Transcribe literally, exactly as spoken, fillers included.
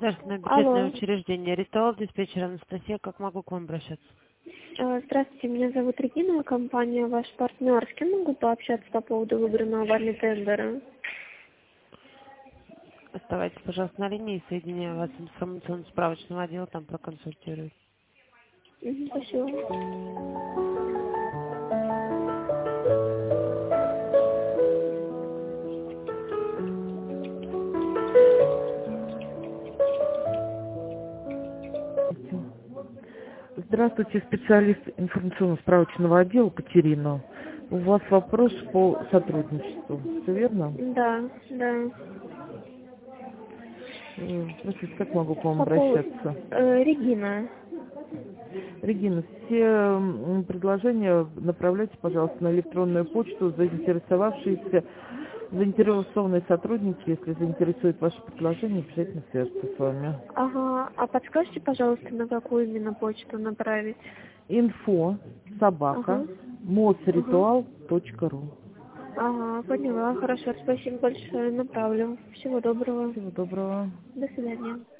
Государственное бюджетное Алло. учреждение «Ритуал», диспетчер Анастасия. Как могу к вам обращаться? Э, Здравствуйте, меня зовут Регина, компания «Ваш партнер». С кем могу пообщаться по поводу выбранного вами тендера? Оставайтесь, пожалуйста, на линии, соединяю вас с информационно-справочного отдела, там проконсультирую. Мгм, спасибо. Здравствуйте, специалист информационно-справочного отдела Катерина. У вас вопрос по сотрудничеству, все верно? Да, да. Э, Простите, как могу к вам По поводу... обращаться? э, Регина. Регина, все м, предложения направляйте, пожалуйста, на электронную почту, заинтересовавшиеся, заинтересованные сотрудники, если заинтересует ваше предложение, обязательно свяжутся с вами. Ага, а подскажите, пожалуйста, на какую именно почту направить? Инфо собака Ага, ага. мосритуал точка ру. Ага, поняла, хорошо, спасибо большое, направлю. Всего доброго. Всего доброго. До свидания.